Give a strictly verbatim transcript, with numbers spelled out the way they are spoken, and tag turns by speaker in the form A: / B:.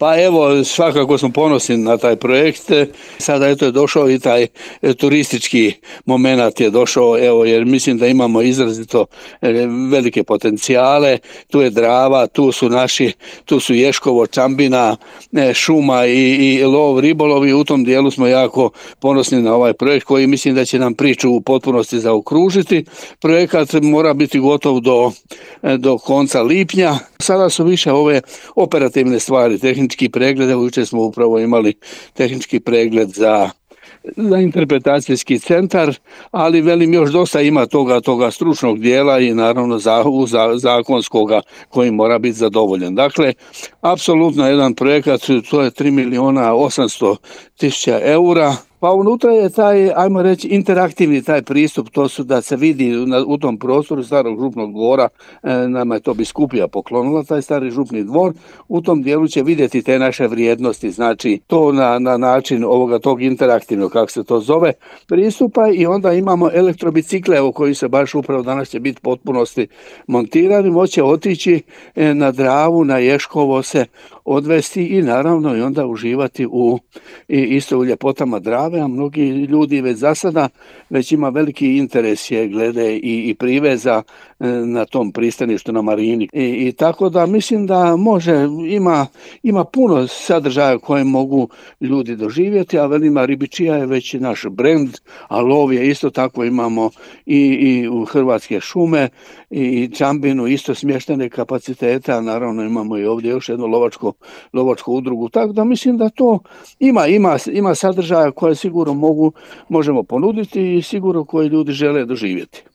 A: Pa evo, svakako smo ponosni na taj projekt. Sada eto je došao i taj turistički momenat je došao, evo, jer mislim da imamo izrazito velike potencijale. Tu je Drava, tu su naši, tu su Ješkovo, Čambina, šuma i, i lov, ribolovi. U tom dijelu smo jako ponosni na ovaj projekt koji mislim da će nam priču u potpunosti zaokružiti. Projekat mora biti gotov do, do konca lipnja. Sada su više ove operativne stvari, tehnički pregled, evo jučer smo upravo imali tehnički pregled za za interpretacijski centar, ali velim još dosta ima toga toga stručnog dijela i naravno za, za, zakonskoga koji mora biti zadovoljen. Dakle, apsolutno jedan projekat, to je tri milijuna osamsto tisuća eura. Pa unutra je taj, ajmo reći, interaktivni taj pristup, to su da se vidi na, u tom prostoru starog župnog dvora, e, nama je to biskupija poklonila, taj stari župni dvor, u tom dijelu će vidjeti te naše vrijednosti, znači to na, na način ovoga tog interaktivnog, kako se to zove, pristupa i onda imamo elektrobicikle, evo koji se baš upravo danas će biti potpunosti montirani, moće otići e, na Dravu, na Ješkovo se odvesti i naravno i onda uživati u i, isto u ljepotama Drave, a mnogi ljudi već za sada već ima veliki interes je glede i, i priveza e, na tom pristaništu na Marini. I, I tako da mislim da može, ima, ima puno sadržaja koje mogu ljudi doživjeti, a velima Ribičija je već naš brend, a lov je isto tako, imamo i, i u Hrvatske šume i Čambinu isto smještene kapacitete, a naravno imamo i ovdje još jednu lovačku, lovačku udrugu, tako da mislim da to ima, ima, ima sadržaja koje sigurno mogu, možemo ponuditi i sigurno koje ljudi žele doživjeti.